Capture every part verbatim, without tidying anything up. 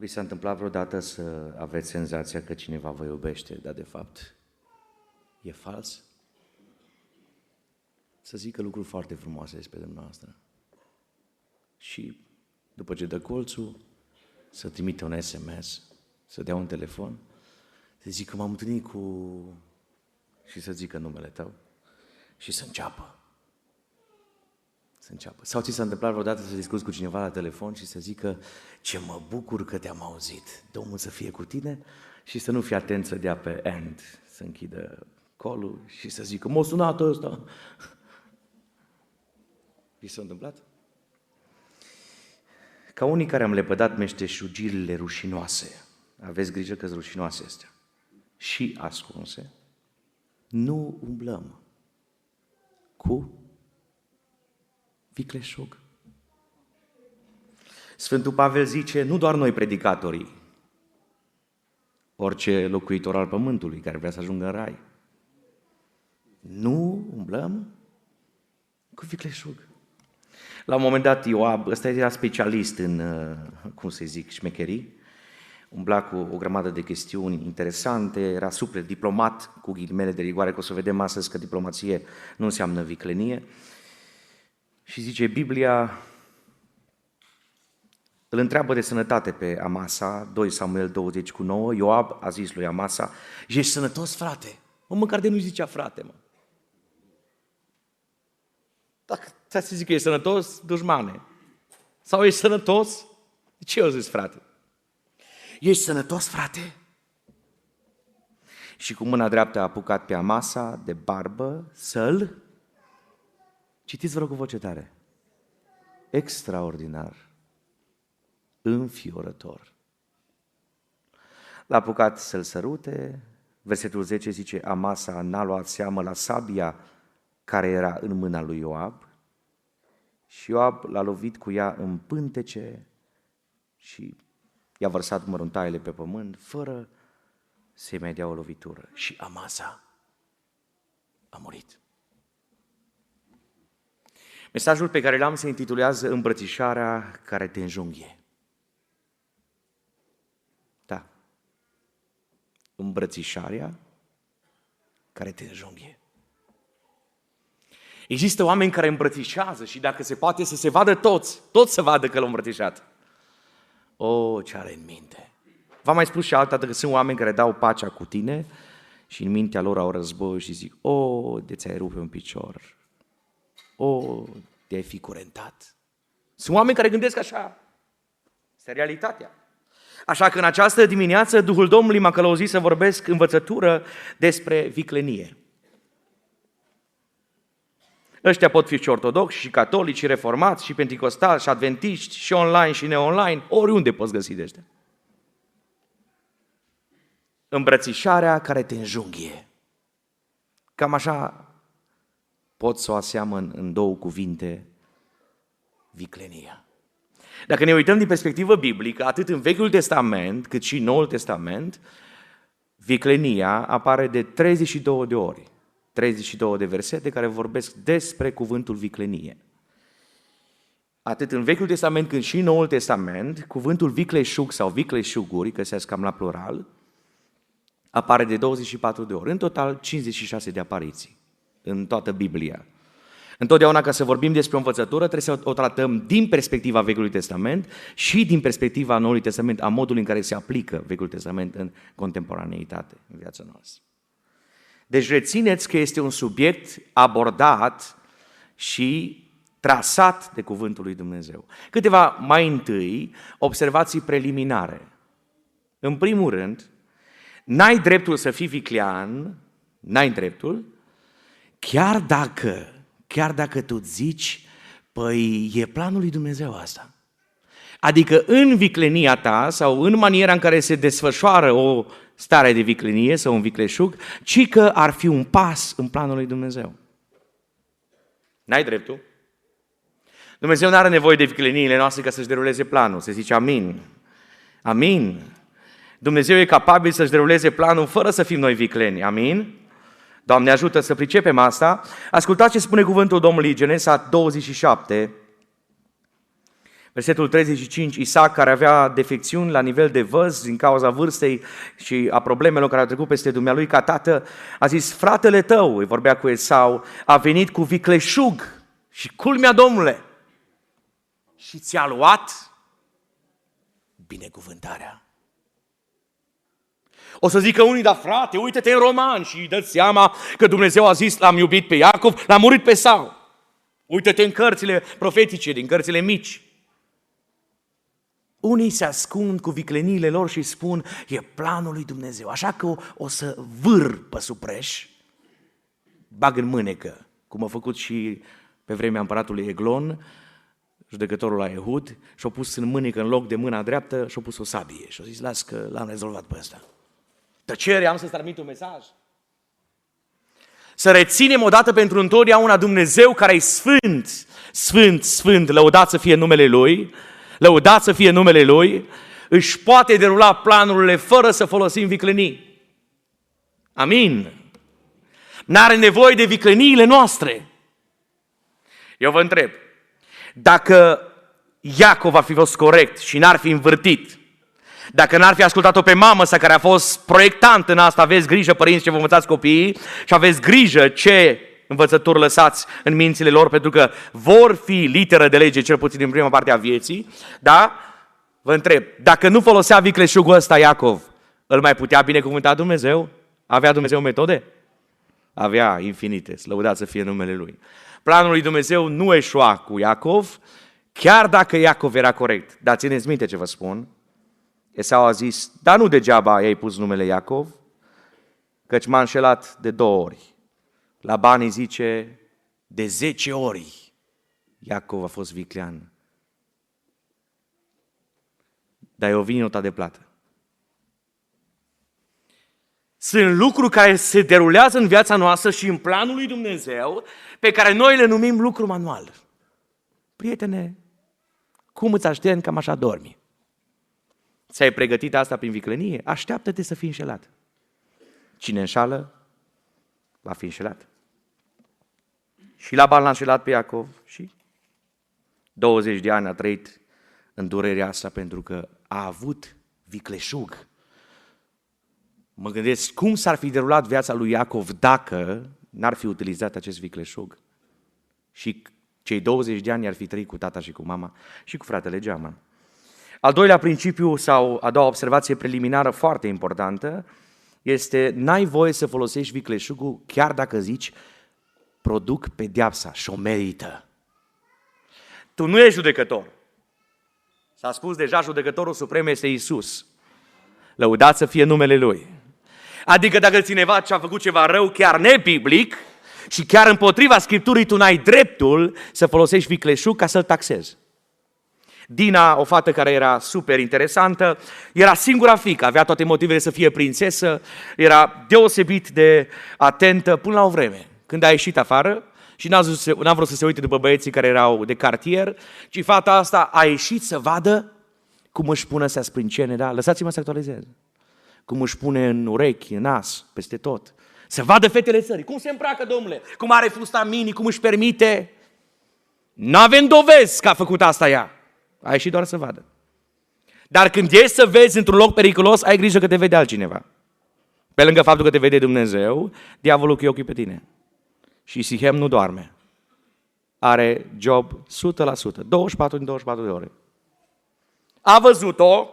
Vi s-a întâmplat vreodată să aveți senzația că cineva vă iubește, dar de fapt e fals? Să zică lucruri foarte frumoase despre dumneavoastră. Și după ce dă colțul, să trimite un S M S, să dea un telefon, să zică m-am întâlnit cu... și să zică numele tău și să înceapă. Să înceapă. Sau ți s-a întâmplat vreodată să discuți cu cineva la telefon și să zică ce mă bucur că te-am auzit, Domnul să fie cu tine, și să nu fii atent să dea pe end, să închidă colul și să zică m-a sunat ăsta. Vi s-a întâmplat? Ca unii care am lepădat meșteșugirile rușinoase, aveți grijă că-s rușinoase astea, și ascunse, nu umblăm cu vicleșug. Sfântul Pavel zice, nu doar noi predicatorii, orice locuitor al pământului care vrea să ajungă în rai, nu umblăm cu vicleșug. La un moment dat Ioab, ăsta era specialist în, cum să zic, șmecherii, umbla cu o grămadă de chestiuni interesante, era super diplomat, cu ghilimele de rigoare, că o să vedem astăzi că diplomație nu înseamnă viclenie. Și zice Biblia, îl întreabă de sănătate pe Amasa, doi Samuel douăzeci cu nouă, Ioab a zis lui Amasa, ești sănătos, frate? Mă, măcar de nu zicea frate, mă. Dacă ți-a să zic că ești sănătos, dușmane. Sau ești sănătos? De ce eu zis, frate? Ești sănătos, frate? Și cu mâna dreaptă a apucat pe Amasa de barbă să-l... Citiți, vă rog, cu voce tare. Extraordinar. Înfiorător. L-a apucat să-l sărute. Versetul zece zice, Amasa n-a luat seamă la sabia care era în mâna lui Ioab și Ioab l-a lovit cu ea în pântece și i-a vărsat măruntaiele pe pământ fără să-i mai dea o lovitură. Și Amasa a murit. Mesajul pe care l-am se intitulează Îmbrățișarea care te înjunghie. Da. Îmbrățișarea care te înjunghie. Există oameni care îmbrățișează și dacă se poate să se vadă toți, toți să vadă că l-au îmbrățișat. O, ce are în minte. V-am mai spus și altădată că sunt oameni care dau pacea cu tine și în mintea lor au război și zic, o, de ți-ai rupe un picior. O, te-ai fi curentat. Sunt oameni care gândesc așa. Este realitatea. Așa că în această dimineață Duhul Domnului m-a călăuzit să vorbesc învățătură despre viclenie. Ăștia pot fi și ortodoxi, și catolici, și reformați, și penticostali, și adventiști, și online, și neonline, oriunde poți găsi de ăștia. Îmbrățișarea care te înjunghie. Cam așa pot să o aseamăn în două cuvinte, viclenia. Dacă ne uităm din perspectivă biblică, atât în Vechiul Testament, cât și în Noul Testament, viclenia apare de treizeci și două de ori. treizeci și două de versete care vorbesc despre cuvântul viclenie. Atât în Vechiul Testament cât și în Noul Testament, cuvântul vicleșug sau vicleșuguri, găsesc cam la plural, apare de douăzeci și patru de ori. În total, cincizeci și șase de apariții în toată Biblia. Întotdeauna ca să vorbim despre o învățătură, trebuie să o tratăm din perspectiva Vechiului Testament și din perspectiva Noului Testament, a modului în care se aplică Vechiul Testament în contemporaneitate, în viața noastră. Deci rețineți că este un subiect abordat și trasat de Cuvântul lui Dumnezeu. Câteva mai întâi observații preliminare. În primul rând, n-ai dreptul să fii viclean, n-ai dreptul, chiar dacă, chiar dacă tu zici, păi e planul lui Dumnezeu asta. Adică în viclenia ta sau în maniera în care se desfășoară o stare de viclenie sau un vicleșug, ci că ar fi un pas în planul lui Dumnezeu. N-ai dreptul. Dumnezeu nu are nevoie de vicleniile noastre ca să-și deruleze planul. Se zice amin. Amin. Dumnezeu e capabil să-și deruleze planul fără să fim noi vicleni. Amin. Doamne ajută să pricepem asta. Ascultați ce spune cuvântul Domnului, Genesa douăzeci și șapte, Versetul treizeci și cinci, Isaac, care avea defecțiuni la nivel de văz din cauza vârstei și a problemelor care au trecut peste dumnealui ca tată, a zis, fratele tău, îi vorbea cu Esau, a venit cu vicleșug și culmea, Domnule, și ți-a luat binecuvântarea. O să zică unii, dar frate, uite-te în Roman și dă-ți seama că Dumnezeu a zis, l-am iubit pe Iacov, l-am urât pe Esau. Uite-te în cărțile profetice, din cărțile mici. Unii se ascund cu vicleniile lor și spun, e planul lui Dumnezeu, așa că o, o să vâr pe supreș, bag în mânecă, cum a făcut și pe vremea împăratului Eglon, judecătorul la Ehud, și-a pus în mânecă în loc de mâna dreaptă și-a pus o sabie și-a zis, las că l-am rezolvat pe ăsta. Tăcere, am să-ți transmit un mesaj. Să reținem odată pentru întotdeauna Dumnezeu care e sfânt, sfânt, sfânt, lăudat să fie numele Lui, lăudat să fie numele Lui, își poate derula planurile fără să folosim viclenii. Amin. N-are nevoie de vicleniile noastre. Eu vă întreb, dacă Iacov ar fi fost corect și n-ar fi învârtit, dacă n-ar fi ascultat-o pe mamă sa care a fost proiectant în asta, aveți grijă, părinți, ce vă învățați copiii și aveți grijă ce învățături lăsați în mințile lor, pentru că vor fi literă de lege, cel puțin din prima parte a vieții, da? Vă întreb, dacă nu folosea vicleșugul ăsta Iacov, îl mai putea binecuvânta Dumnezeu? Avea Dumnezeu metode? Avea infinite, slăudat să fie numele Lui. Planul lui Dumnezeu nu eșua cu Iacov, chiar dacă Iacov era corect. Dar țineți minte ce vă spun, Esau a zis, dar nu degeaba i-ai pus numele Iacov, căci m-a înșelat de două ori. Laban îi zice, de zece ori Iacov a fost viclean. Dar eu vin nota de plată. Sunt lucruri care se derulează în viața noastră și în planul lui Dumnezeu, pe care noi le numim lucru manual. Prietene, cum îți aștept, cam așa dormi. Ți-ai pregătit asta prin viclenie? Așteaptă-te să fii înșelat. Cine înșală, va fi înșelat. Și Laban l-a înșelat pe Iacov și douăzeci de ani a trăit în durerea asta pentru că a avut vicleșug. Mă gândesc cum s-ar fi derulat viața lui Iacov dacă n-ar fi utilizat acest vicleșug. Și cei douăzeci de ani ar fi trăit cu tata și cu mama și cu fratele Geaman. Al doilea principiu sau a doua observație preliminară foarte importantă este n-ai voie să folosești vicleșugul chiar dacă zici produc pedeapsa și o merită. Tu nu ești judecător. S-a spus deja, judecătorul suprem este Iisus. Lăudat să fie numele Lui. Adică dacă cineva ce-a făcut ceva rău chiar nebiblic și chiar împotriva Scripturii, tu n-ai dreptul să folosești vicleșug ca să-l taxezi. Dina, o fată care era super interesantă, era singura fiică, avea toate motivele să fie prințesă, era deosebit de atentă până la o vreme, când a ieșit afară și n-a, zis, n-a vrut să se uite după băieții care erau de cartier, ci fata asta a ieșit să vadă cum își pune astea sprâncene, da? Lăsați-mă să actualizez. Cum își pune în urechi, în nas, peste tot. Să vadă fetele țării. Cum se îmbracă, domnule? Cum are fusta mini? Cum își permite? N-avem dovezi că a făcut asta ea. A ieșit doar să vadă. Dar când ești să vezi într-un loc periculos, ai grijă că te vede altcineva. Pe lângă faptul că te vede Dumnezeu, diavolul cu ochii pe tine. Și Sihem nu doarme. Are job o sută la sută, douăzeci și patru din douăzeci și patru de ore. A văzut-o,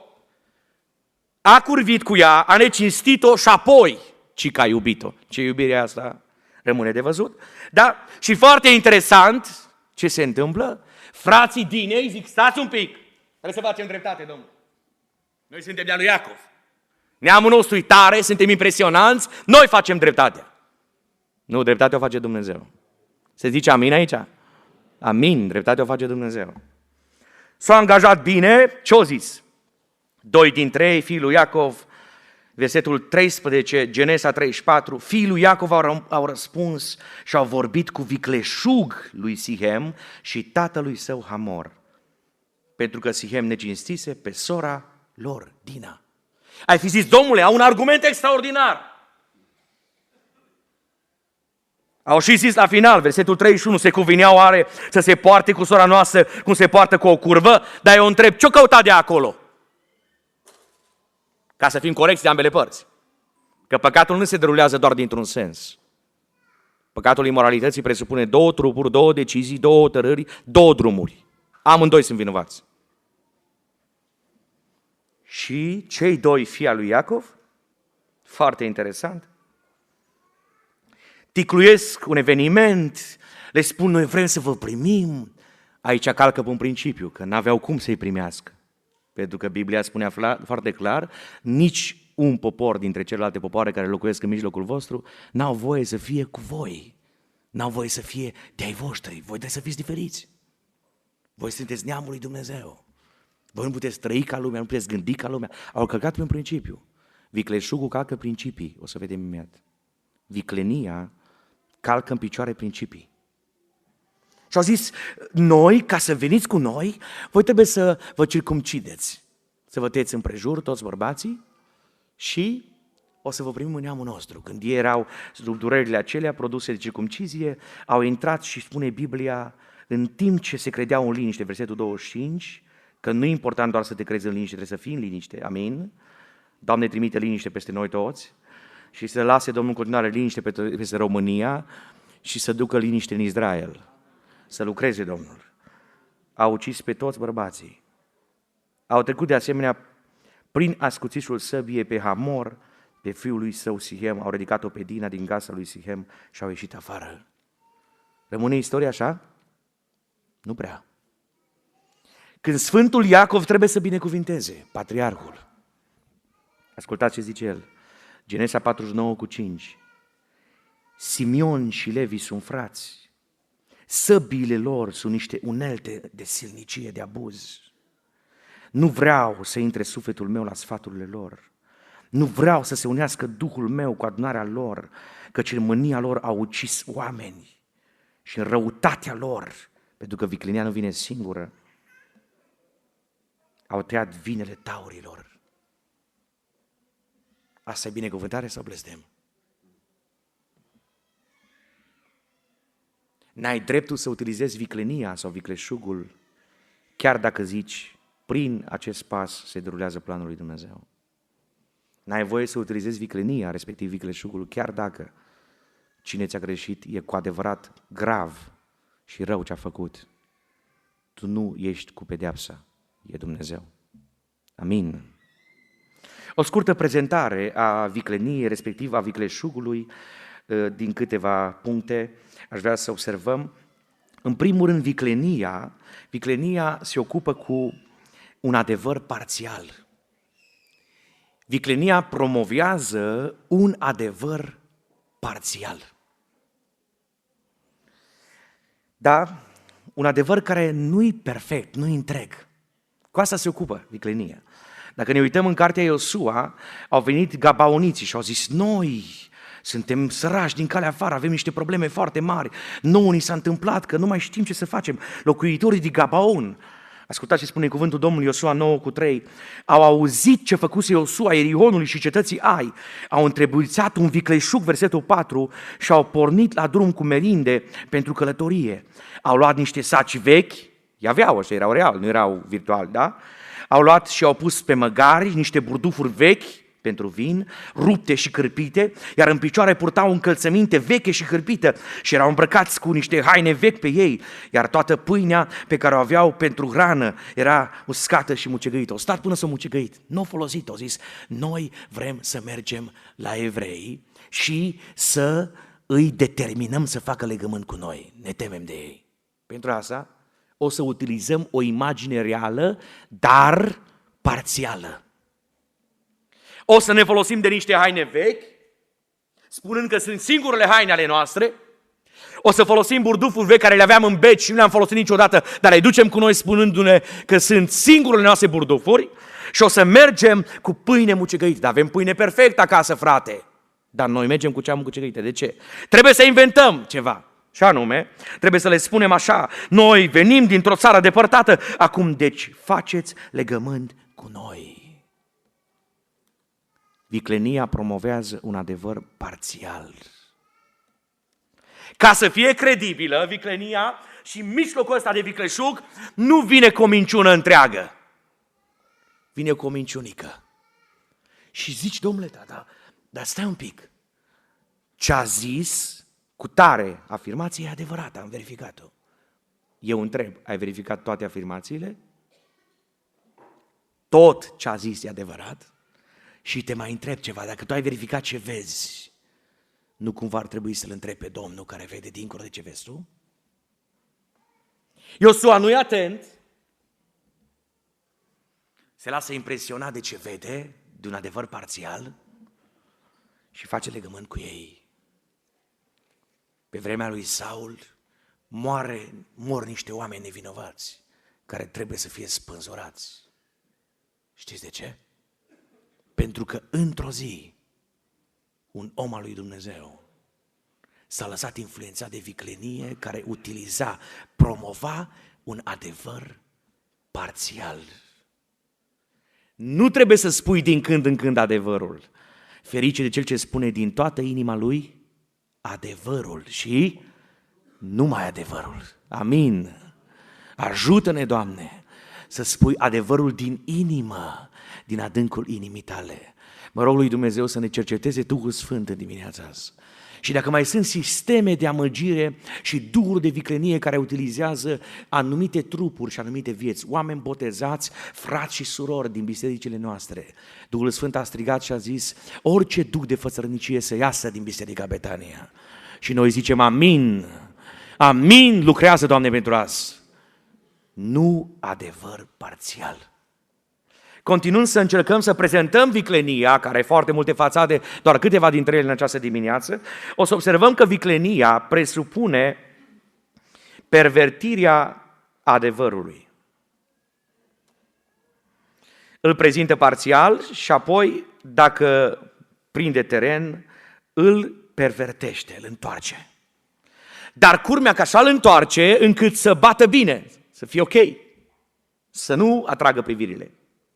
a curvit cu ea, a necinstit-o și apoi ci că a iubit-o. Ce iubire asta rămâne de văzut. Da? Și foarte interesant ce se întâmplă. Frații Dinei zic, stați un pic, trebuie să facem dreptate, domnule. Noi suntem de-a lui Iacov. Neamul nostru e tare, suntem impresionanți, noi facem dreptatea. Nu, dreptatea o face Dumnezeu. Se zice amin aici? Amin, dreptatea o face Dumnezeu. S-a angajat bine, ce-o zis? Doi dintre ei, fiul lui Iacov, versetul treisprezece, Genesa treizeci și patru, fiii lui Iacov au, au răspuns și au vorbit cu vicleșug lui Sihem și tatălui său Hamor, pentru că Sihem necinstise pe sora lor, Dina. Ai fi zis, domnule, au un argument extraordinar. Au și zis la final, versetul treizeci și unu, se cuvineau oare să se poarte cu sora noastră cum se poartă cu o curvă? Dar eu întreb, ce-o căuta de acolo? Ca să fim corecți de ambele părți. Că păcatul nu se derulează doar dintr-un sens. Păcatul imoralității presupune două trupuri, două decizii, două hotărâri, două drumuri. Amândoi sunt vinovați. Și cei doi fii al lui Iacov, foarte interesant, ticluiesc un eveniment, le spun, noi vrem să vă primim. Aici calcă pe un principiu, că n-aveau cum să-i primească. Pentru că Biblia spunea foarte clar, nici un popor dintre celelalte popoare care locuiesc în mijlocul vostru n-au voie să fie cu voi. N-au voie să fie de-ai voștri. Voi trebuie să fiți diferiți. Voi sunteți neamul lui Dumnezeu. Voi nu puteți trăi ca lumea, nu puteți gândi ca lumea. Au călcat pe un principiu. Vicleșugul calcă principii, o să vedem imediat. Viclenia calcă în picioare principii. Și au zis, noi, ca să veniți cu noi, voi trebuie să vă circumcideți, să vă tăieți împrejur, toți bărbații, și o să vă primim în neamul nostru. Când ei erau sub durerile acelea produse de circumcizie, au intrat și spune Biblia, în timp ce se credeau în liniște, versetul douăzeci și cinci, că nu e important doar să te crezi în liniște, trebuie să fii în liniște, amin? Doamne, trimite liniște peste noi toți și să lase Domnul în continuare liniște peste România și să ducă liniște în Israel. Să lucreze Domnul. Au ucis pe toți bărbații. Au trecut de asemenea prin ascuțișul săbiei pe Hamor, pe fiul lui său Sihem, au ridicat-o pe Dina din casa lui Sihem și au ieșit afară. Rămâne istoria așa? Nu prea. Când Sfântul Iacov trebuie să binecuvinteze, patriarhul, ascultați ce zice el, Genesa patruzeci și nouă cu cinci, Simeon și Levi sunt frați, săbiile lor sunt niște unelte de silnicie, de abuz. Nu vreau să intre sufletul meu la sfaturile lor, nu vreau să se unească Duhul meu cu adunarea lor, căci în mânia lor au ucis oameni și în răutatea lor, pentru că viclenia nu vine singură, au tăiat vinele taurilor. Asta e binecuvântare sau blestem? N-ai dreptul să utilizezi viclenia sau vicleșugul, chiar dacă zici, prin acest pas se derulează planul lui Dumnezeu. N-ai voie să utilizezi viclenia, respectiv vicleșugul, chiar dacă cine ți-a greșit e cu adevărat grav și rău ce a făcut. Tu nu ești cu pedeapsa, e Dumnezeu. Amin. O scurtă prezentare a vicleniei, respectiv a vicleșugului, din câteva puncte aș vrea să observăm. În primul rând, viclenia, viclenia se ocupă cu un adevăr parțial. Viclenia promovează un adevăr parțial. Da? Un adevăr care nu-i perfect, nu-i întreg. Cu asta se ocupă viclenia. Dacă ne uităm în cartea Iosua, au venit gabaoniții și au zis, noi suntem sărași din calea afară, avem niște probleme foarte mari, nouă ni s-a întâmplat că nu mai știm ce să facem. Locuitorii din Gabaon, ascultați ce spune cuvântul Domnului, Iosua nouă cu trei, au auzit ce făcuse Iosua Ierihonului și cetății Ai, au întrebuițat un vicleșug, versetul patru, și au pornit la drum cu merinde pentru călătorie. Au luat niște saci vechi, i-aveau, ăștia erau real, nu erau virtuali, da? Au luat și au pus pe măgari niște burdufuri vechi pentru vin, rupte și cârpite, iar în picioare purtau încălțăminte veche și cârpită și erau îmbrăcați cu niște haine vechi pe ei, iar toată pâinea pe care o aveau pentru hrană era uscată și mucegăită. Au stat până s-o mucegăit, nu au folosit, au zis, noi vrem să mergem la evrei și să îi determinăm să facă legământ cu noi, ne temem de ei. Pentru asta o să utilizăm o imagine reală, dar parțială. O să ne folosim de niște haine vechi, spunând că sunt singurele haine ale noastre. O să folosim burdufuri vechi care le aveam în beci și nu le-am folosit niciodată, dar le ducem cu noi spunându-ne că sunt singurele noastre burdufuri. Și o să mergem cu pâine mucegăită. Dar avem pâine perfectă acasă, frate. Dar noi mergem cu cea mucegăită. De ce? Trebuie să inventăm ceva. Și anume, trebuie să le spunem așa, noi venim dintr-o țară depărtată, acum deci faceți legământ cu noi. Viclenia promovează un adevăr parțial. Ca să fie credibilă viclenia și în mijlocul ăsta de vicleșug nu vine cu o minciună întreagă. Vine cu o minciunică. Și zici, domnule, da, da, dar stai un pic. Ce-a zis cu tare afirmație e adevărată, am verificat-o. Eu întreb, ai verificat toate afirmațiile? Tot ce a zis e adevărat? Și te mai întreb ceva, dacă tu ai verificat ce vezi, nu cumva ar trebui să-L întrebi pe Domnul care vede dincolo de ce vezi tu? Iosua nu e atent, se lasă impresionat de ce vede, de un adevăr parțial și face legământ cu ei. Pe vremea lui Saul moare, mor niște oameni nevinovați care trebuie să fie spânzurați. Știți de ce? Pentru că într-o zi un om al lui Dumnezeu s-a lăsat influențat de viclenie care utiliza, promova un adevăr parțial. Nu trebuie să spui din când în când adevărul. Ferice de cel ce spune din toată inima lui adevărul și numai adevărul. Amin. Ajută-ne, Doamne, să spui adevărul din inimă, din adâncul inimii tale. Mă rog lui Dumnezeu să ne cerceteze Duhul Sfânt în dimineața asta. Și dacă mai sunt sisteme de amăgire și duhuri de viclenie care utilizează anumite trupuri și anumite vieți, oameni botezați, frați și surori din bisericile noastre, Duhul Sfânt a strigat și a zis, orice duh de fățărnicie să iasă din Biserica Betania. Și noi zicem amin, amin, lucrează, Doamne, pentru asta. Nu adevăr parțial. Continuând să încercăm să prezentăm viclenia, care are foarte multe fațade, doar câteva dintre ele în această dimineață, o să observăm că viclenia presupune pervertirea adevărului. Îl prezintă parțial și apoi, dacă prinde teren, îl pervertește, îl întoarce. Dar culmea că așa îl întoarce încât să bată bine, să fie ok, să nu atragă privirile.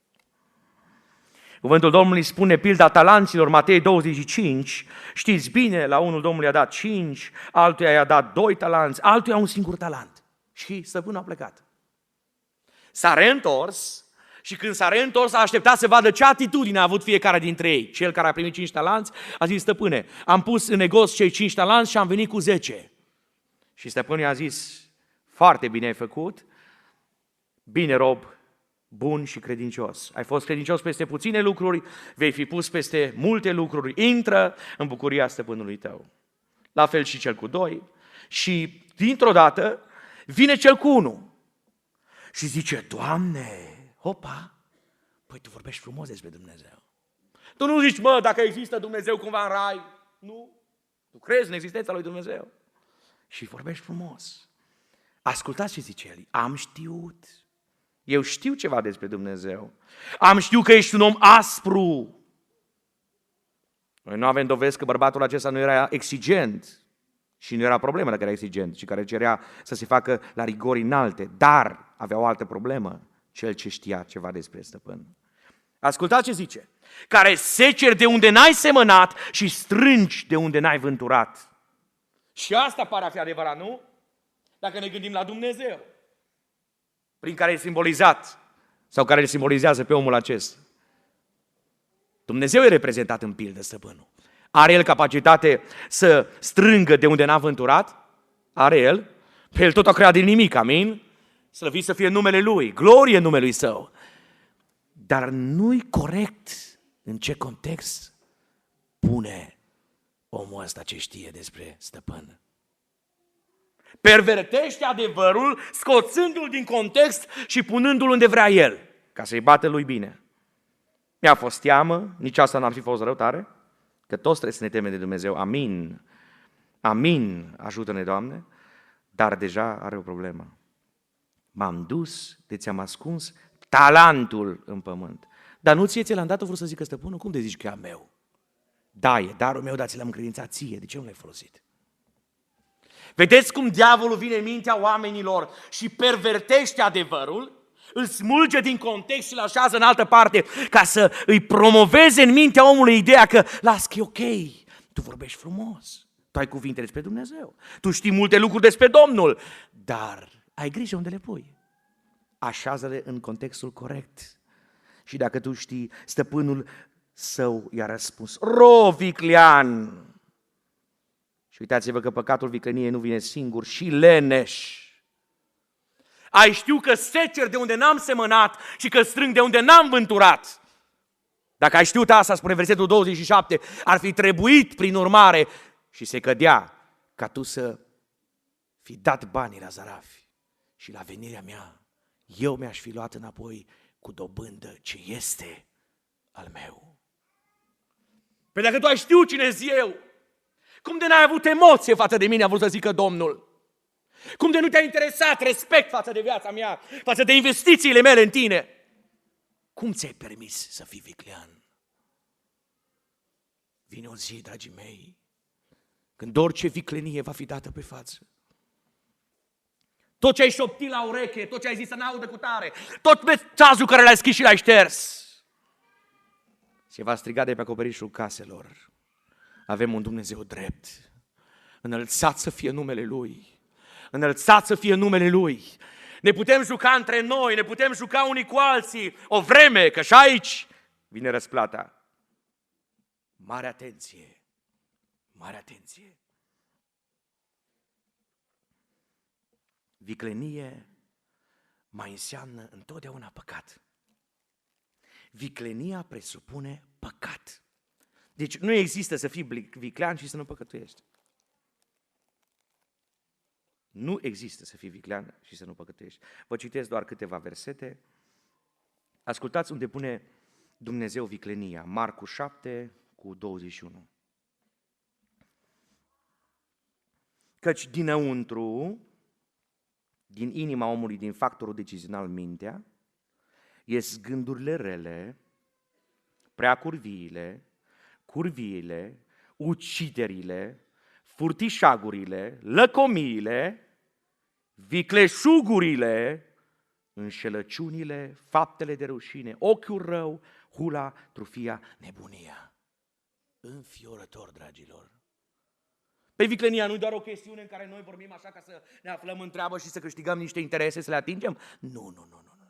Cuvântul Domnului spune pilda talanților, Matei douăzeci și cinci, știți bine, la unul Domnul i-a dat cinci, altuia i-a dat doi talanți, altuia un singur talent. Și stăpânul a plecat. S-a reîntors și când s-a reîntors a așteptat să vadă ce atitudine a avut fiecare dintre ei. Cel care a primit cinci talanți a zis, stăpâne, am pus în negos cei cinci talanți și am venit cu zece. Și stăpânul i-a zis, foarte bine ai făcut, bine rob, bun și credincios. Ai fost credincios peste puține lucruri, vei fi pus peste multe lucruri. Intră în bucuria stăpânului tău. La fel și cel cu doi. Și dintr-o dată vine cel cu unu. Și zice, Doamne, hopa, păi tu vorbești frumos despre Dumnezeu. Tu nu zici, mă, dacă există Dumnezeu cumva în rai. Nu. Tu crezi în existența lui Dumnezeu. Și vorbești frumos. Ascultați ce zice el. Am știut. Eu știu ceva despre Dumnezeu. Am știut că ești un om aspru. Noi nu avem dovezi că bărbatul acesta nu era exigent. Și nu era problemă dacă era exigent, ci care cerea să se facă la rigori înalte. Dar avea o altă problemă, cel ce știa ceva despre stăpân. Ascultați ce zice. Care seceri de unde n-ai semănat și strângi de unde n-ai vânturat. Și asta pare a fi adevărat, nu? Dacă ne gândim la Dumnezeu, prin care e simbolizat sau care îl simbolizează pe omul acesta. Dumnezeu e reprezentat în pildă, stăpânul. Are el capacitate să strângă de unde n-a vânturat? Are el. Pe el tot a creat din nimic, amin? Slăvit să fie numele lui, glorie numelui său. Dar nu-i corect în ce context pune omul ăsta ce știe despre stăpân. Pervertește adevărul, scoțându-l din context și punându-l unde vrea el, ca să-i bată lui bine. Mi-a fost teamă, nici asta n-ar fi fost rău tare, că toți trebuie să ne temem de Dumnezeu. Amin. Amin. Ajută-ne, Doamne. Dar deja are o problemă. M-am dus de ți-am ascuns talentul în pământ. Dar nu ție ți l-am dat, vreau să zică stăpânul, cum de zici că e a meu? Da, e darul meu, dar ți l-am încredințat ție, de ce nu l-ai folosit? Vedeți cum diavolul vine în mintea oamenilor și pervertește adevărul, îl smulge din context și îl așează în altă parte ca să îi promoveze în mintea omului ideea că las că e ok, tu vorbești frumos, Tu ai cuvinte despre Dumnezeu, tu știi multe lucruri despre Domnul, dar ai grijă unde le pui. Așează-le în contextul corect. Și dacă tu știi, stăpânul său i-a răspuns: ro, viclean! Și uitați-vă că păcatul vicleniei nu vine singur, și leneș. Ai știu că secer de unde n-am semănat și că strâng de unde n-am vânturat. Dacă ai știut asta, spune versetul douăzeci și șapte, ar fi trebuit, prin urmare, și se cădea, ca tu să fi dat banii la zarafi și la venirea mea, eu mi-aș fi luat înapoi cu dobândă ce este al meu. Păi dacă tu ai știut cine-s eu, cum de n-ai avut emoție față de mine, a vrut să zică Domnul? Cum de nu te-a interesat respect față de viața mea, față de investițiile mele în tine? Cum ți-ai permis să fii viclean? Vine o zi, dragii mei, când orice viclenie va fi dată pe față. Tot ce ai șoptit la ureche, tot ce ai zis să n-audă cu tare, tot mesajul care l-ai scris și l-ai șters, se va striga de pe acoperișul caselor: avem un Dumnezeu drept, înălțat să fie numele Lui, înălțat să fie numele Lui. Ne putem juca între noi, ne putem juca unii cu alții o vreme, că și aici vine răsplata. Mare atenție, mare atenție. Viclenie mai înseamnă întotdeauna păcat. Viclenia presupune păcat. Deci nu există să fii viclean și să nu păcătuiești. Nu există să fii viclean și să nu păcătuiești. Vă citesc doar câteva versete. Ascultați unde pune Dumnezeu viclenia. Marcu șapte cu douăzeci și unu. Căci dinăuntru, din inima omului, din factorul decizional mintea, ies gândurile rele, preacurviile, curviile, uciderile, furtișagurile, lăcomiile, vicleșugurile, înșelăciunile, faptele de rușine, ochiul rău, hula, trufia, nebunia. Înfiorător, dragilor. Pe viclenia nu e doar o chestiune în care noi vorbim așa ca să ne aflăm în treabă și să câștigăm niște interese, să le atingem? Nu, nu, nu, nu. nu.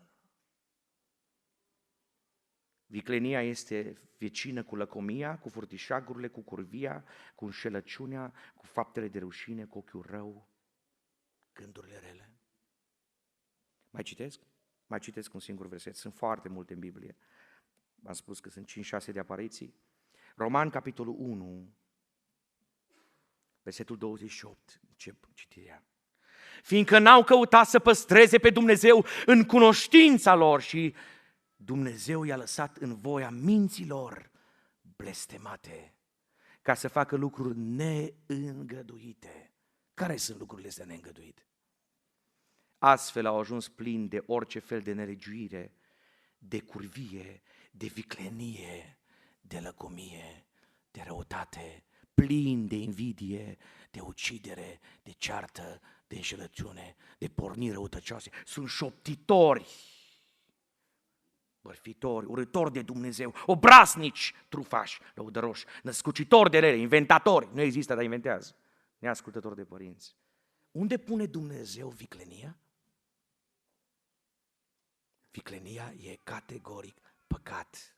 Viclenia este vecină cu lăcomia, cu furtișagurile, cu curvia, cu înșelăciunea, cu faptele de rușine, cu ochiul rău, gândurile rele. Mai citesc? Mai citesc un singur verset. Sunt foarte multe în Biblie. V-am spus că sunt cinci șase de apariții. Roman, capitolul unu, versetul douăzeci și opt, încep citirea. Fiindcă n-au căutat să păstreze pe Dumnezeu în cunoștința lor și Dumnezeu i-a lăsat în voia minților blestemate ca să facă lucruri neîngăduite. Care sunt lucrurile astea neîngăduite? Astfel au ajuns plini de orice fel de nelegiuire, de curvie, de viclenie, de lăcomie, de răutate, plini de invidie, de ucidere, de ceartă, de înșelăciune, de porniri răutăcioase. Sunt șoptitori, bărfitori, urători de Dumnezeu, obraznici, trufași, lăudăroși, născucitori de rele, inventatori. Nu există, dar inventează. Neascultători de părinți. Unde pune Dumnezeu viclenia? Viclenia e categoric păcat.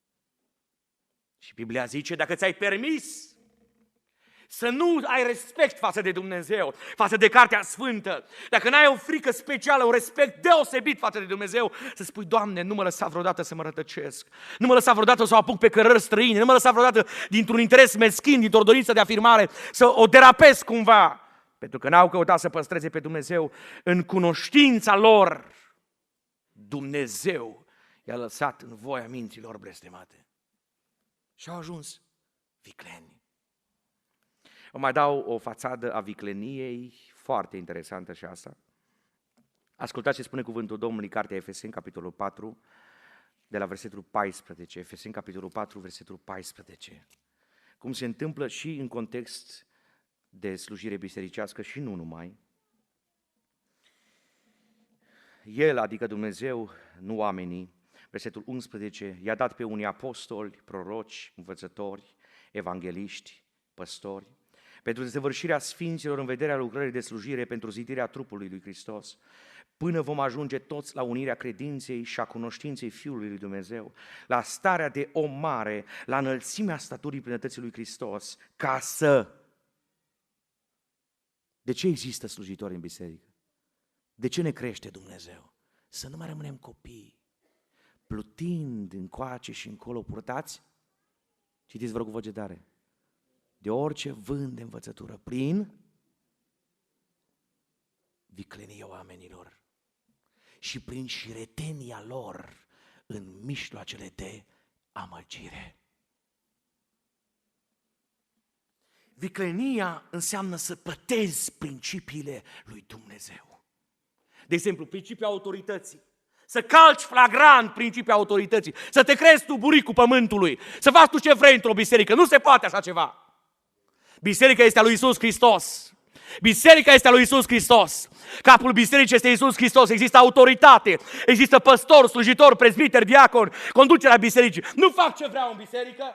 Și Biblia zice, dacă ți-ai permis să nu ai respect față de Dumnezeu, față de Cartea Sfântă, dacă n-ai o frică specială, un respect deosebit față de Dumnezeu, să spui, Doamne, nu mă lăsa vreodată să mă rătăcesc, nu mă lăsa vreodată să o apuc pe cărări străine, nu mă lăsa vreodată dintr-un interes meschin, dintr-o dorință de afirmare, să o derapez cumva, pentru că n-au căutat să păstreze pe Dumnezeu în cunoștința lor. Dumnezeu i-a lăsat în voia minților blestemate. Și au ajuns vicleni. Vă mai dau o fațadă a vicleniei, foarte interesantă și asta. Ascultați ce spune cuvântul Domnului, Cartea Efeseni, capitolul patru, de la versetul paisprezece. Efeseni, capitolul patru, versetul paisprezece. Cum se întâmplă și în context de slujire bisericească și nu numai. El, adică Dumnezeu, nu oamenii, versetul unsprezece, i-a dat pe unii apostoli, proroci, învățători, evangeliști, păstori, pentru desăvârșirea sfinților în vederea lucrării de slujire, pentru zidirea trupului lui Hristos, până vom ajunge toți la unirea credinței și a cunoștinței Fiului lui Dumnezeu, la starea de om mare, la înălțimea staturii plinătății lui Hristos, ca să... De ce există slujitori în biserică? De ce ne crește Dumnezeu? Să nu mai rămânem copii, plutind încoace și încolo, purtați, citiți vă rog cu voce tare, de orice vânt de învățătură, prin viclenia oamenilor și prin șiretenia lor în mijloacele de amăgire. Viclenia înseamnă să pătezi principiile lui Dumnezeu. De exemplu, principiul autorității. Să calci flagrant principiul autorității, să te crezi tu buricul pământului, să faci tu ce vrei într-o biserică. Nu se poate așa ceva. Biserica este a lui Iisus Hristos. Biserica este a lui Iisus Hristos. Capul bisericii este Iisus Hristos. Există autoritate, există păstor, slujitor, prezbiter, diacon, conducerea bisericii. Nu fac ce vreau în biserică.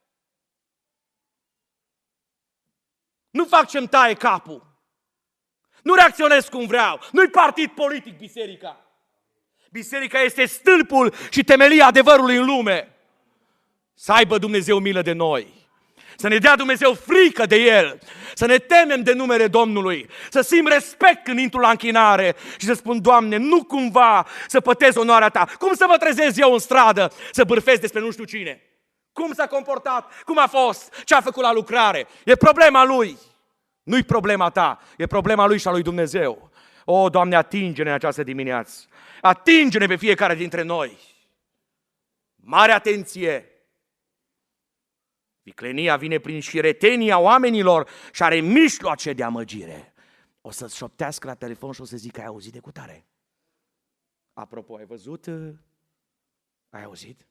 Nu fac ce-mi taie capul. Nu reacționez cum vreau. Nu-i partid politic biserica. Biserica este stâlpul și temelia adevărului în lume. Să aibă Dumnezeu milă de noi. Să ne dea Dumnezeu frică de El. Să ne temem de numele Domnului. Să simt respect când intru la închinare și să spun, Doamne, nu cumva să pătez onoarea Ta. Cum să mă trezesc eu în stradă să bârfesc despre nu știu cine? Cum s-a comportat? Cum a fost? Ce a făcut la lucrare? E problema lui. Nu-i problema ta. E problema lui și a lui Dumnezeu. O, Doamne, atinge-ne în această dimineață. Atinge-ne pe fiecare dintre noi. Mare atenție! Viclenia vine prin șiretenia oamenilor și are mijloace de amăgire. O să-ți șoptească la telefon și o să zic că ai auzit de cutare. Apropo, ai văzut? Ai auzit?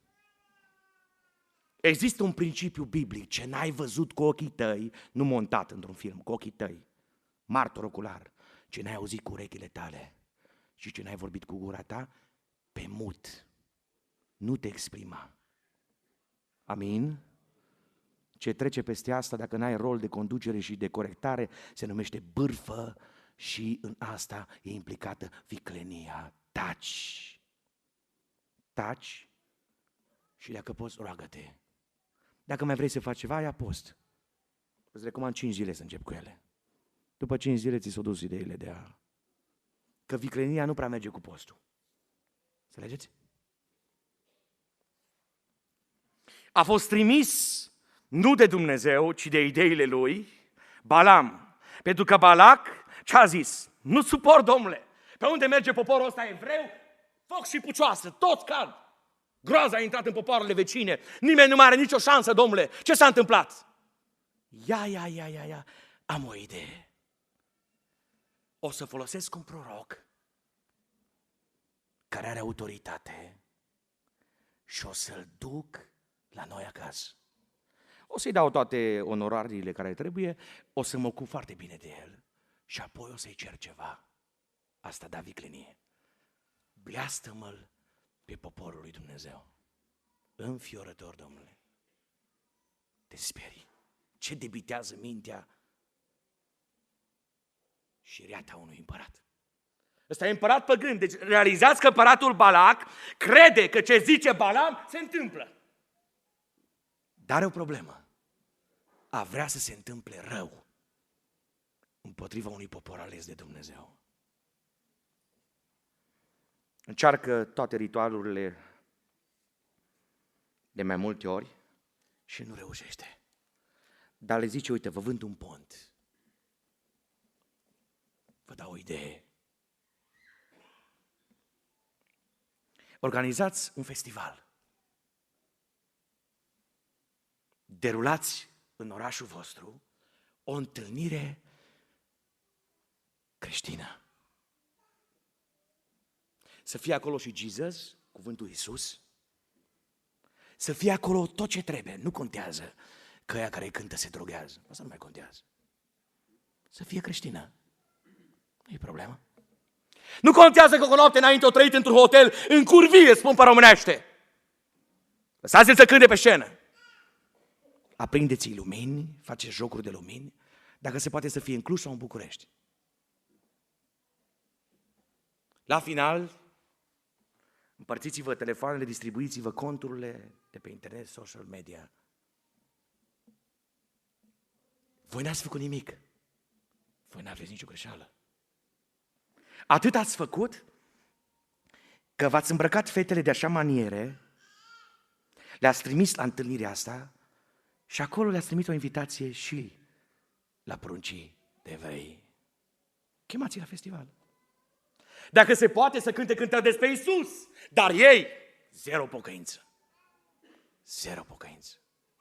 Există un principiu biblic, ce n-ai văzut cu ochii tăi, nu montat într-un film, cu ochii tăi, martor ocular, ce n-ai auzit cu urechile tale și ce n-ai vorbit cu gura ta, pe mut. Nu te exprima. Amin? Ce trece peste asta, dacă n-ai rol de conducere și de corectare, se numește bârfă și în asta e implicată viclenia. Taci. Taci și dacă poți, roagă-te. Dacă mai vrei să faci ceva, ia post. Îți recomand cinci zile să încep cu ele. După cinci zile ți s-au dus ideile de a... Că viclenia nu prea merge cu postul. Înțelegeți? A fost trimis nu de Dumnezeu, ci de ideile lui, Balam. Pentru că Balac ce-a zis? Nu suport, domnule. Pe unde merge poporul ăsta evreu? Foc și pucioasă, toți cad. Groaza a intrat în popoarele vecine. Nimeni nu mai are nicio șansă, domnule. Ce s-a întâmplat? Ia, ia, ia, ia, ia. Am o idee. O să folosesc un proroc care are autoritate și o să-l duc la noi acasă. O să-i dau toate onorariile care trebuie, o să mă ocup foarte bine de el și apoi o să-i cer ceva. Asta da viclenie. Bleastă-mă-l pe poporul lui Dumnezeu. Înfiorător, domnule. Te sperii. Ce debitează mintea și reata unui împărat. Ăsta e împărat păgân. Deci realizați că împăratul Balac crede că ce zice Balam se întâmplă. Dar are o problemă. A vrea să se întâmple rău împotriva unui popor ales de Dumnezeu. Încearcă toate ritualurile de mai multe ori și nu reușește. Dar le zice, uite, vă vând un pont. Vă dau o idee. Organizați un festival. Derulați în orașul vostru o întâlnire creștină. Să fie acolo și Jesus, cuvântul Iisus. Să fie acolo tot ce trebuie. Nu contează că aia care cântă se drogează. Asta nu mai contează. Să fie creștină. Nu e problemă. Nu contează că cu noapte înainte o trăit într-un hotel în curvie, spun pe românește. Lăsați-l să cânte pe scenă. Aprindeți-i lumini, faceți jocuri de lumini, Dacă se poate să fie în Cluj sau în București. La final, împărțiți-vă telefoanele, distribuiți-vă conturile de pe internet, social media. Voi n-ați făcut nimic. Voi n-aveți nicio greșeală. Atât ați făcut că v-ați îmbrăcat fetele de așa maniere, le-ați trimis la întâlnirea asta și acolo le-ați trimis o invitație și la pruncii de evrei. Chemați-i la festival. Dacă se poate să cânte cântări despre Iisus, dar ei, zero pocăință. Zero pocăință.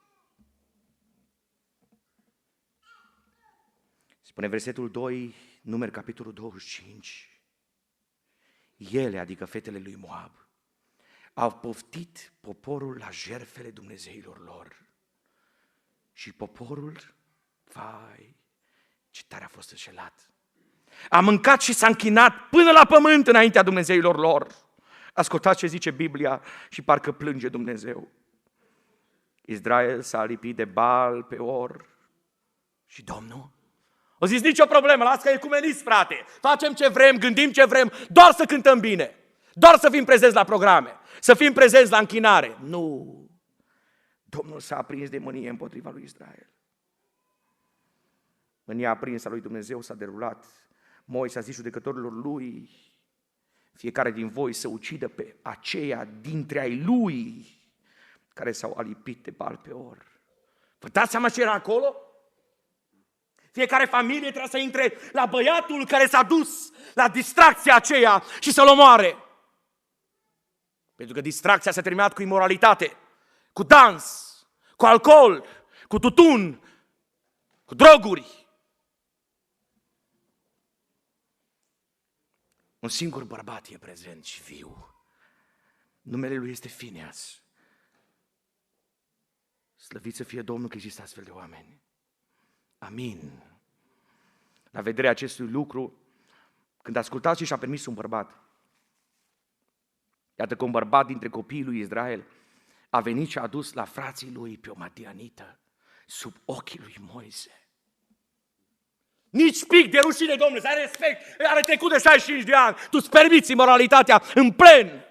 Spune versetul doi, Numeri, capitolul douăzeci și cinci. Ele, adică fetele lui Moab, au poftit poporul la jertfele dumnezeilor lor. Și poporul, vai, ce tare a fost înșelat. A mâncat și s-a închinat până la pământ înaintea dumnezeilor lor. Ascultați ce zice Biblia și parcă plânge Dumnezeu. Israel s-a lipit de Baal, Peor și Domnul o zis, nicio problemă, las că e ecumenist, frate. Facem ce vrem, gândim ce vrem, doar să cântăm bine. Doar să fim prezenți la programe, să fim prezenți la închinare. Nu! Domnul s-a aprins de mânie împotriva lui Israel. Mânia aprinsă a lui Dumnezeu s-a derulat. Moise a zis judecătorilor lui, fiecare din voi să ucidă pe aceia dintre ai lui care s-au alipit de Baal Peor. Vă dați seama ce era acolo? Fiecare familie trebuie să intre la băiatul care s-a dus la distracția aceea și să-l omoare. Pentru că distracția s-a terminat cu imoralitate, cu dans, cu alcool, cu tutun, cu droguri. Un singur bărbat e prezent și viu. Numele lui este Fineas. Slăvit să fie Domnul că există astfel de oameni. Amin. La vederea acestui lucru, când ascultați și a permis un bărbat, iată că un bărbat dintre copiii lui Israel a venit și a adus la frații lui pe o madianită sub ochii lui Moise. Nici pic de rușine, Domnule, să ai respect, are trecut de șaizeci și cinci de ani, tu îți permiți imoralitatea în plen.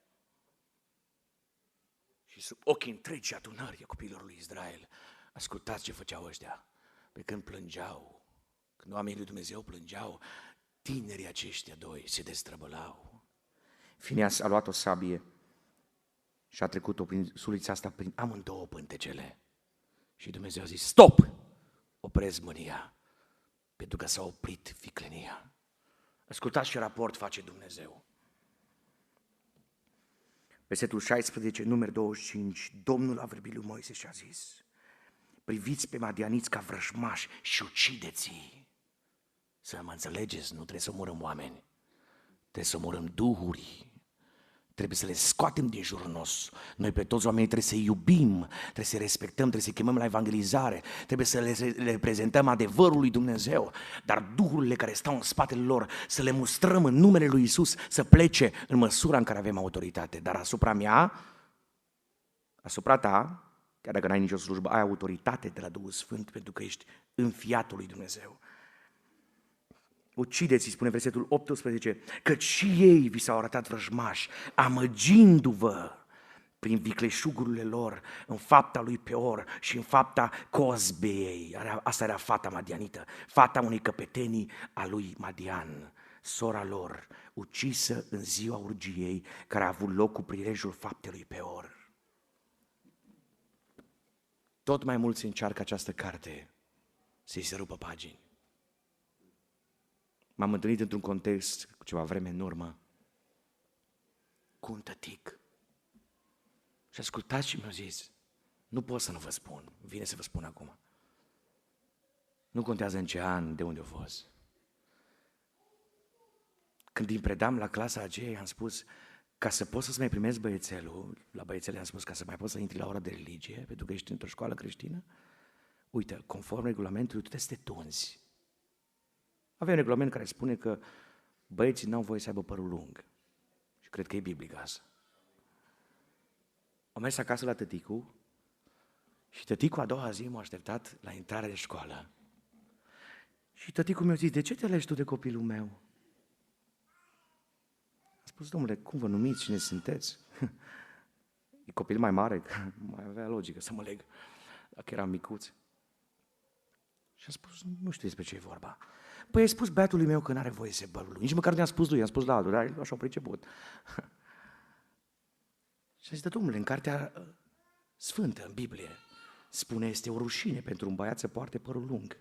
Și sub ochii întregi adunării copiilor lui Israel, ascultați ce făceau ăștia. Pe când plângeau, când oamenii lui Dumnezeu plângeau, tinerii aceștia doi se destrăbălau. Fineas a luat o sabie și a trecut-o prin sulița asta, prin amândouă pântecele. Și Dumnezeu a zis, stop, opresc mânia, pentru că s-a oprit viclenia. Ascultați ce raport face Dumnezeu. Versetul șaisprezece, Numeri douăzeci și cinci, Domnul a vorbit lui Moise și a zis, priviți pe madianiți ca vrăjmași și ucideți-i. Să mă înțelegeți, nu trebuie să omorâm oameni, trebuie să omorâm duhuri, trebuie să le scoatem din jurul nostru. Noi pe toți oamenii trebuie să-i iubim, trebuie să-i respectăm, trebuie să-i chemăm la evangelizare, trebuie să le, le prezentăm adevărul lui Dumnezeu, dar duhurile care stau în spatele lor să le mustrăm în numele lui Iisus să plece în măsura în care avem autoritate. Dar asupra mea, asupra ta, chiar dacă n-ai nicio slujbă, ai autoritate de la Duhul Sfânt pentru că ești înfiatul lui Dumnezeu. Ucideți, spune versetul optsprezece, căci și ei vi s-au arătat vrăjmași, amăgindu-vă prin vicleșugurile lor în fapta lui Peor și în fapta Cozbeei. Asta era fata madianită, fata unei căpetenii a lui Madian, sora lor, ucisă în ziua urgiei care a avut loc cu prilejul faptelui Peor. Tot mai mulți încearcă această carte să-i se rupă pagini. M-am întâlnit într-un context cu ceva vreme în urmă cu un tătic. Și ascultați și mi-a zis, nu pot să nu vă spun, vine să vă spun acum. Nu contează în ce an, de unde a fost. Când îi predam la clasa aceea, am spus, ca să poți să-ți mai primezi băiețelul, la băiețele am spus, ca să mai poți să intri la ora de religie, pentru că ești într-o școală creștină, uite, conform regulamentului, tu trebuie să te tunzi. Avea un regulament care spune că băieții n-au voie să aibă părul lung. Și cred că e biblic asta. Am mers acasă la tăticul și tăticul a doua zi m-a așteptat la intrarea de școală. Și tăticul mi-a zis, de ce te alegi tu de copilul meu? A spus, domnule, cum vă numiți, cine sunteți? E copil mai mare, că mai avea logică să mă leg, dacă eram micuț. Și a spus, nu știu despre ce e vorba. Păi ai spus băiatului meu că n-are voie să se bărului. Nici măcar nu i-am spus lui, i-am spus la altul, dar așa au priceput. Și a zis, domnule, în cartea sfântă, în Biblie, spune, este o rușine pentru un băiat să poarte părul lung.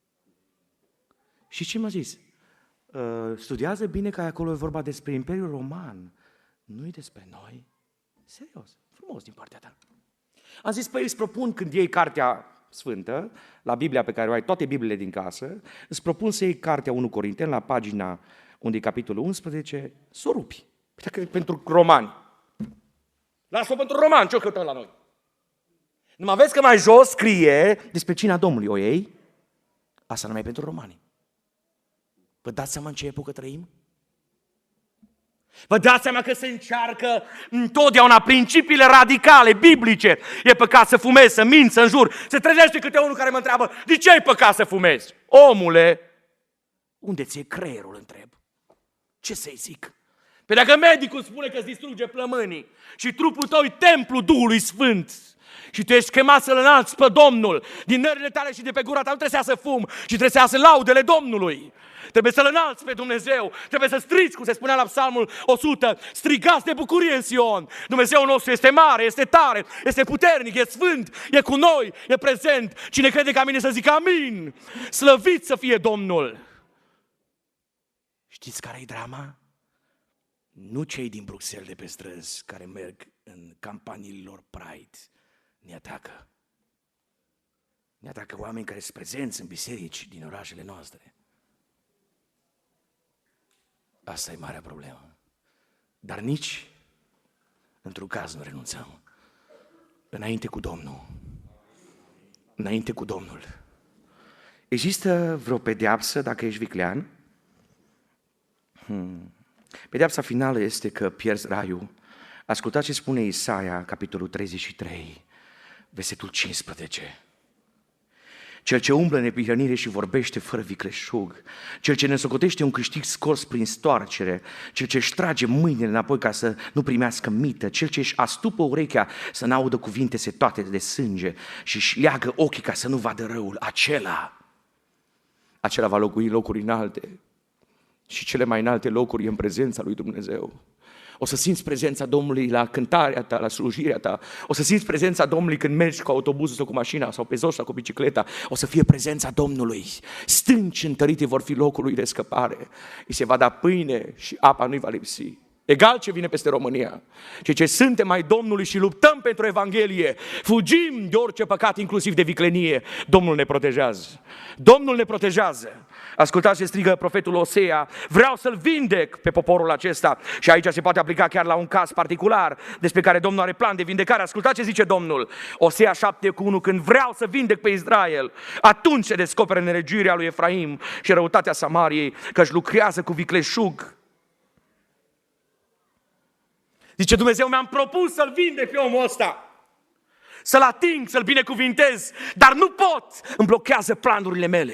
Și ce m-a zis? Studiază bine că acolo e vorba despre Imperiul Roman, nu e despre noi. Serios, frumos din partea ta. Am zis, păi îți propun când iei cartea sfântă, la Biblia pe care o ai, toate Bibliile din casă, îți propun să iei cartea unu Corinteni, la pagina unde e capitolul unsprezece, să o rupi. Dacă pentru romani. Lasă-o pentru romani, ce-o căutăm la noi? Numai vezi că mai jos scrie despre cina Domnului. O iei? Asta numai pentru romani. Vă dați seama în ce epocă trăim? Vă dați seama că se încearcă întotdeauna principiile radicale, biblice. E păcat să fumezi, să minți, să înjuri. Se trezește câte unul care mă întreabă, de ce e păcat să fumezi? Omule, unde ți-e creierul, întreb? Ce să-i zic? Păi dacă medicul spune că îți distruge plămânii și trupul tău e templul Duhului Sfânt și tu ești chemat să-L înalți pe Domnul, din nările tale și de pe gura ta nu trebuie să iasă fum, ci trebuie să iasă laudele Domnului. Trebuie să-L înalți pe Dumnezeu, trebuie să striți, cum se spunea la Psalmul o sută, strigați de bucurie în Sion. Dumnezeu nostru este mare, este tare, este puternic, e sfânt, e cu noi, e prezent. Cine crede ca mine să zică amin. Slăvit să fie Domnul. Știți care e drama? Nu cei din Bruxelles de pe străzi care merg în campaniile lor Pride ne atacă. Ne atacă oameni care sunt prezenți în biserici din orașele noastre. Asta e marea problemă. Dar nici într-un caz nu renunțăm. Înainte cu Domnul. Înainte cu Domnul. Există vreo pedeapsă dacă ești viclean? Hmm. Pedeapsa finală este că pierzi raiul. Ascultați ce spune Isaia, capitolul treizeci și trei, versetul cincisprezece. Cel ce umblă în nepihănire și vorbește fără vicleșug, cel ce ne socotește un câștig scos prin stoarcere, cel ce își trage mâinile înapoi ca să nu primească mită, cel ce își astupă urechea să n-audă cuvinte setoate de sânge și își leagă ochii ca să nu vadă răul, acela, acela va locui locuri înalte și cele mai înalte locuri în prezența lui Dumnezeu. O să simți prezența Domnului la cântarea ta, la slujirea ta. O să simți prezența Domnului când mergi cu autobuzul sau cu mașina sau pe jos sau cu bicicleta. O să fie prezența Domnului. Stânci întărite vor fi locul lui de scăpare. Îi se va da pâine și apa nu-i va lipsi. Egal ce vine peste România. Cei ce suntem ai Domnului și luptăm pentru Evanghelie, fugim de orice păcat, inclusiv de viclenie, Domnul ne protejează. Domnul ne protejează. Ascultați ce strigă profetul Osea, vreau să-l vindec pe poporul acesta. Și aici se poate aplica chiar la un caz particular despre care Domnul are plan de vindecare. Ascultați ce zice Domnul, Osea șapte cu unu, când vreau să vindec pe Israel, atunci se descoperă neregirea lui Efraim și răutatea Samariei, că-și lucrează cu vicleșug. Zice, Dumnezeu, mi-am propus să-l vindec pe omul ăsta, să-l ating, să-l binecuvintez, dar nu pot, îmi blochează planurile mele.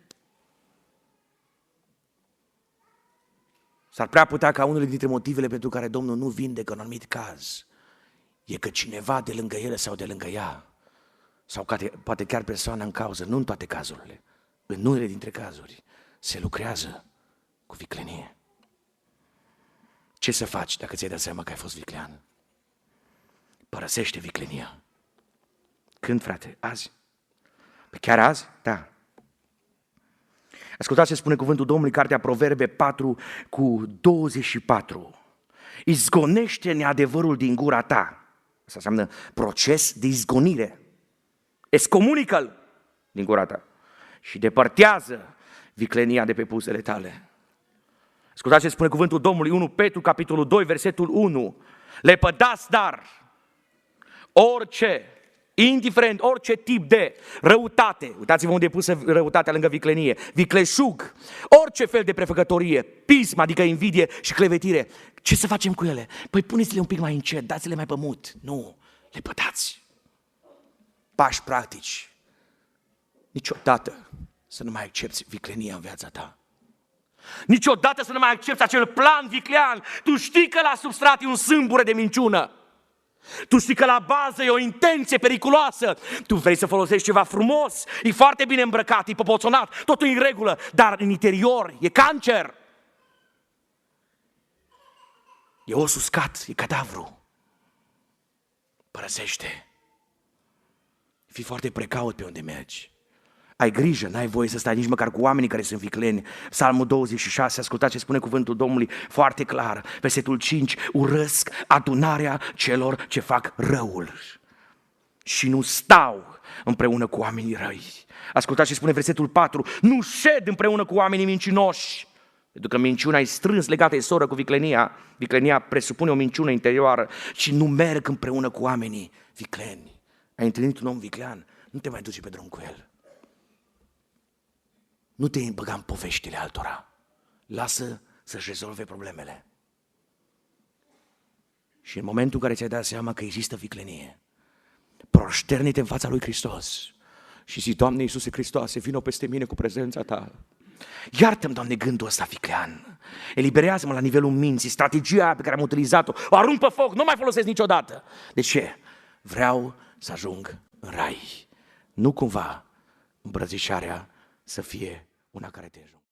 S-ar prea putea ca unul dintre motivele pentru care Domnul nu vindecă în anumit caz e că cineva de lângă el sau de lângă ea, sau poate chiar persoana în cauză, nu în toate cazurile, în unele dintre cazuri, se lucrează cu viclenie. Ce să faci dacă ți-ai dat seama că ai fost viclean? Părăsește viclenia. Când, frate? Azi? Pe chiar azi? Da. Ascultați ce spune cuvântul Domnului, cartea Proverbe patru cu douăzeci și patru. Izgonește neadevărul din gura ta. Asta înseamnă proces de izgonire. Excomunică-l din gura ta și depărtează viclenia de pe buzele tale. Ascultați ce spune cuvântul Domnului, unu Petru, capitolul doi, versetul unu. Lepădați dar orice, indiferent, orice tip de răutate, uitați-vă unde e pusă răutatea lângă viclenie, vicleșug, orice fel de prefăcătorie, pism, adică invidie și clevetire. Ce să facem cu ele? Păi puneți-le un pic mai încet, dați-le mai pe mut. Nu, lepădați. Pași practici. Niciodată să nu mai accepți viclenia în viața ta. Niciodată să nu mai accepți acel plan viclean. Tu știi că la substrat e un sâmbure de minciună. Tu știi că la bază e o intenție periculoasă. Tu vrei să folosești ceva frumos, e foarte bine îmbrăcat, e popoțonat, totul e în regulă, dar în interior e cancer. E os uscat, e cadavru. Părăsește. Fii foarte precaut pe unde mergi. Ai grijă, n-ai voie să stai nici măcar cu oamenii care sunt vicleni. Psalmul douăzeci și șase, ascultați ce spune cuvântul Domnului foarte clar. Versetul cinci, urăsc adunarea celor ce fac răul și nu stau împreună cu oamenii răi. Ascultați ce spune versetul patru, nu șed împreună cu oamenii mincinoși. Pentru că minciuna e strâns legată, e soră cu viclenia. Viclenia presupune o minciună interioară și nu merg împreună cu oamenii vicleni. Ai întâlnit un om viclean, nu te mai duci pe drum cu el. Nu te băga în poveștile altora. Lasă să-și rezolve problemele. Și în momentul în care ți-ai dat seama că există viclenie, proșterne-te în fața lui Hristos și zi, Doamne Iisuse Hristoase, vină peste mine cu prezența Ta. Iartă-mi, Doamne, gândul ăsta viclean. Eliberează-mă la nivelul minții, strategia pe care am utilizat-o, o arunc pe foc, nu mai folosesc niciodată. De ce? Vreau să ajung în rai. Nu cumva îmbrățișarea să fie una care te ajungă.